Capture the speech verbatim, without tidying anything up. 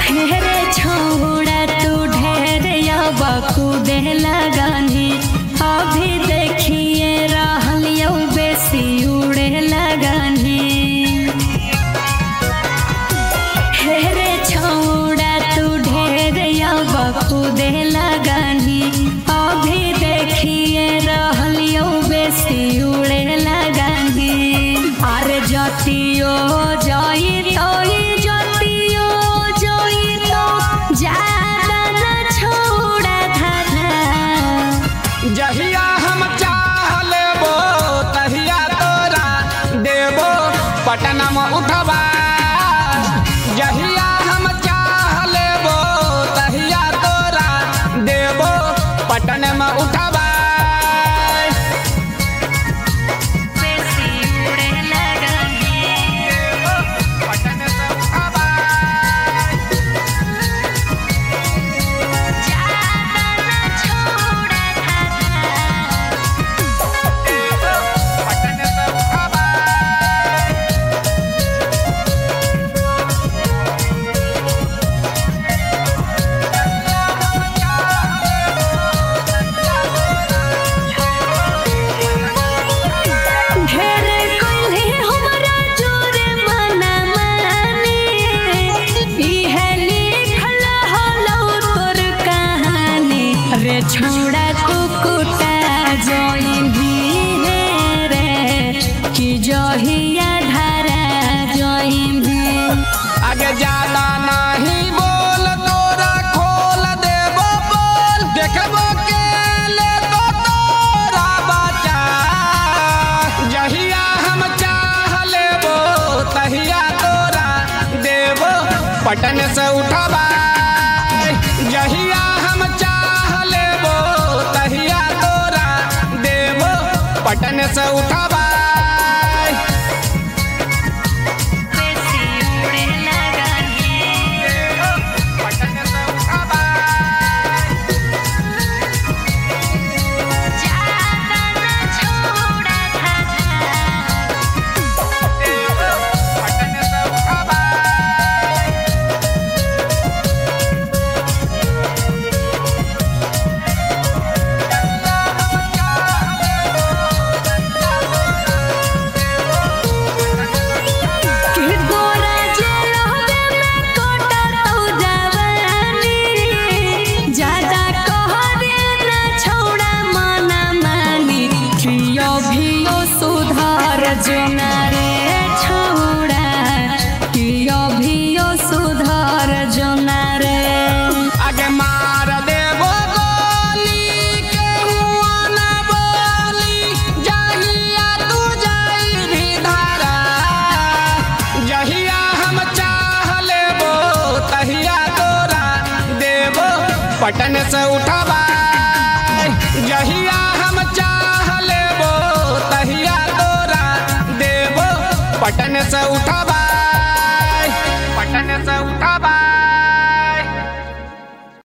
हेरे छोड़ा तू ढेर बकूदे लगानी अभी देखिए रहल यौ बेसी उड़े लगानी हेरे छोड़ा तू ढेर बकूदे लगानी अभी देखिए रहल यौ बेसी उड़े लगानी अरे जतियो जाई तो जतियो जाई तो ज्यादा न छोड़ा धारा जहिया हम चाह लेबो तहिया तोरा देबो पटना में उठबा जहिया हम चाह लेबो तहिया तोरा देबो पटना में उठबा बेसी उड़े लगानी पटना से उठबा ज्यादा न छोड़ा धारा पटना से उठबा ढेर कोल्हे हमरा जोरे मना मानी इहे लिखल हलौ तोर कहानी रे छोड़ा कुकुटा जोइनी रे कि जहिया धारा जोइनी आगे ज्यादा नहीं बोल तोरा खोल देबो बोल देखबो के ले तो तोरा बचा जहिया हम चाह लेबो तहिया तोरा देबो पटन से उठबा जहिया हम चाह लेबो तहिया तोरा देबो पटन से उठबा बेसी उड़े लगानी पटन से उठबा ज्यादा न छोड़ा धारा पटन से उठबा कि गोरा जेलवे में कोटतौ जवानी ज्यादा कहरे न छोड़ा मना मानी कियो भियो सुधार जोना रे छोड़ा कियो भियो सुधार जोना रे आगे मार देबो गोली के हुआ न बोली जहिया तू जाई भी धारा जहिया हम चाह लेबो तहिया तोरा देबो पटन से उठबा जहिया हम चाह लेबो तहिया तोरा देबो पटन से उठबा